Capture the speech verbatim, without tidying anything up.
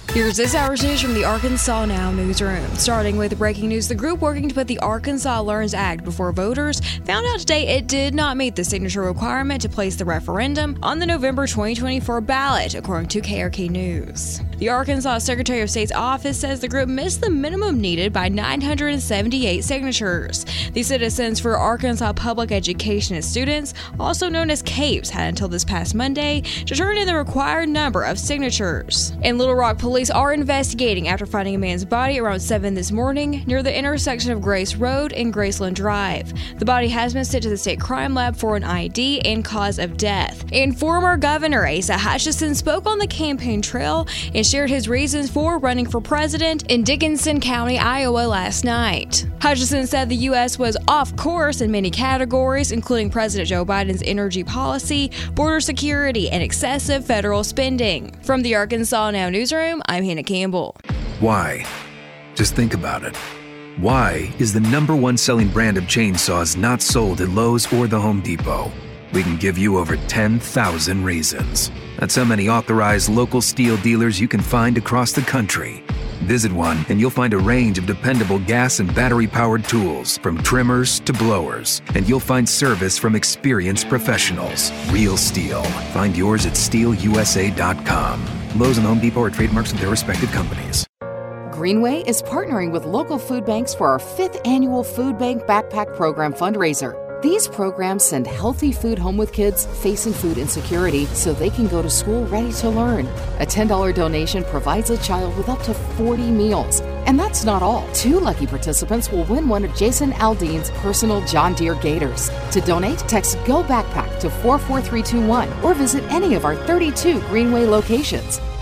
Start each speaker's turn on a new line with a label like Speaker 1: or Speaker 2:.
Speaker 1: Here's this hour's news from the Arkansas Now newsroom. Starting with breaking news, the group working to put the Arkansas Learns Act before voters found out today it did not meet the signature requirement to place the referendum on the November twenty twenty-four ballot, according to K R K News. The Arkansas Secretary of State's office says the group missed the minimum needed by nine hundred seventy-eight signatures. The Citizens for Arkansas Public Education and Students, also known as CAPES, had until this past Monday to turn in the required number of signatures. In Little Rock, police are investigating after finding a man's body around seven this morning near the intersection of Grace Road and Graceland Drive. The body has been sent to the state crime lab for an I D and cause of death. And former Governor Asa Hutchinson spoke on the campaign trail and shared his reasons for running for president in Dickinson County, Iowa last night. Hutchinson said the U S was off course in many categories, including President Joe Biden's energy policy, border security, and excessive federal spending. From the Arkansas Now newsroom, I'm Hannah Campbell.
Speaker 2: Why? Just think about it. Why is the number one selling brand of chainsaws not sold at Lowe's or the Home Depot? We can give you over ten thousand reasons. That's how many authorized local steel dealers you can find across the country. Visit one and you'll find a range of dependable gas and battery-powered tools, from trimmers to blowers. And you'll find service from experienced professionals. Real STIHL. Find yours at steel u s a dot com. Lowe's and Home Depot are trademarks of their respective companies.
Speaker 3: Greenway is partnering with local food banks for our fifth annual Food Bank Backpack Program fundraiser. These programs send healthy food home with kids facing food insecurity so they can go to school ready to learn. A ten dollars donation provides a child with up to forty meals. And that's not all. Two lucky participants will win one of Jason Aldean's personal John Deere Gators. To donate, text GO BACKPACK to four four three two one or visit any of our thirty-two Greenway locations.